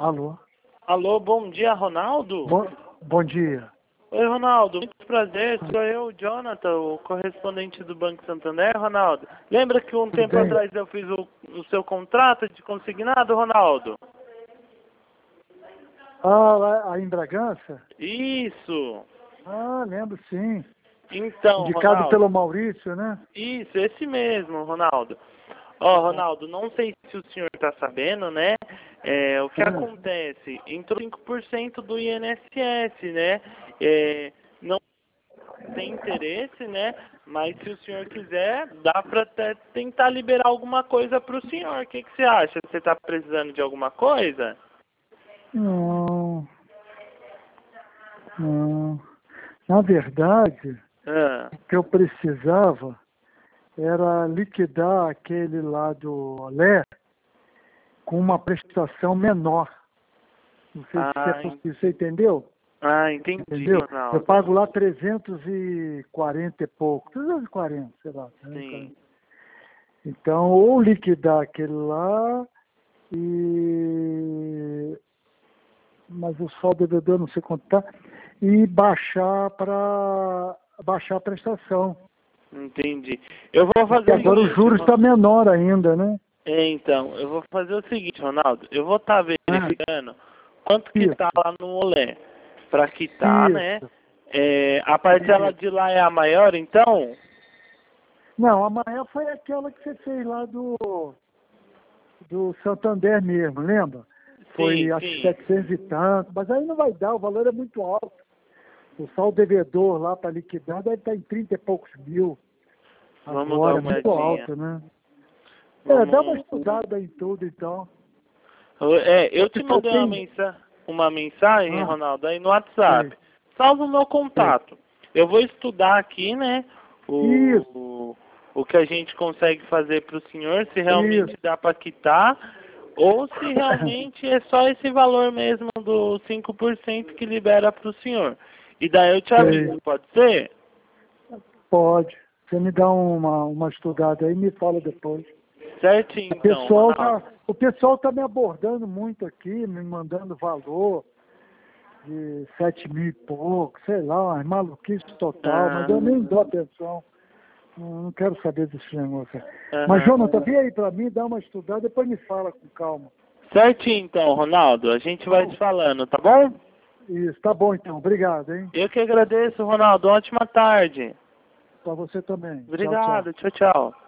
Alô? Alô, bom dia, Ronaldo? Bom dia. Oi, Ronaldo, muito prazer, sou eu, Jonathan, o correspondente do Banco Santander, Ronaldo. Lembra que um tempo atrás eu fiz o seu contrato de consignado, Ronaldo? Ah, a em Bragança? Isso. Ah, lembro sim. Então, Indicado Ronaldo. pelo Maurício, né? Isso, esse mesmo, Ronaldo. Ó, Ronaldo, não sei se o senhor está sabendo, né? O que acontece? Entrou 5% do INSS, né? Não tem interesse, né? Mas se o senhor quiser, dá para até tentar liberar alguma coisa para o senhor. O que você acha? Você está precisando de alguma coisa? Não, não. Na verdade, o que eu precisava era liquidar aquele lá do Olé com uma prestação menor. Não sei se é possível, você entendeu? Entendi, Entendeu? Ronaldo. Eu pago lá 340 e pouco, 340, sei lá. 340. Sim. Então, ou liquidar aquele lá mas o saldo devedor não sei quanto tá, e baixar a prestação. Entendi. Eu vou fazer Porque agora o juros está menor ainda, né? Então, eu vou fazer o seguinte, Ronaldo. Eu vou estar verificando quanto que está lá no Olé para quitar, né? A parcela de lá é a maior, então? Não, a maior foi aquela que você fez lá do Santander mesmo, lembra? Foi acho que 700 e tanto, mas aí não vai dar, o valor é muito alto. O saldo devedor lá para liquidar deve estar em 30 e poucos mil. Agora, é muito alto, né? Dá uma estudada em tudo, então. Eu te mandei uma mensagem, Ronaldo, aí no WhatsApp. Salva o meu contato. Eu vou estudar aqui, né, o que a gente consegue fazer para o senhor, se realmente dá para quitar, ou se realmente é só esse valor mesmo do 5% que libera para o senhor. E daí eu te aviso, pode ser? Pode. Você me dá uma estudada aí e me fala depois. Certinho, então, o pessoal está me abordando muito aqui, me mandando valor de 7 mil e pouco, sei lá, umas maluquices total, mas eu nem dou atenção. Não quero saber desse negócio. Mas, Jonathan, vem aí para mim, dá uma estudada, depois me fala com calma. Certinho, então, Ronaldo. A gente vai te falando, tá bom? Isso, tá bom, então. Obrigado, hein? Eu que agradeço, Ronaldo. Ótima tarde. Para você também. Obrigado. Tchau, tchau.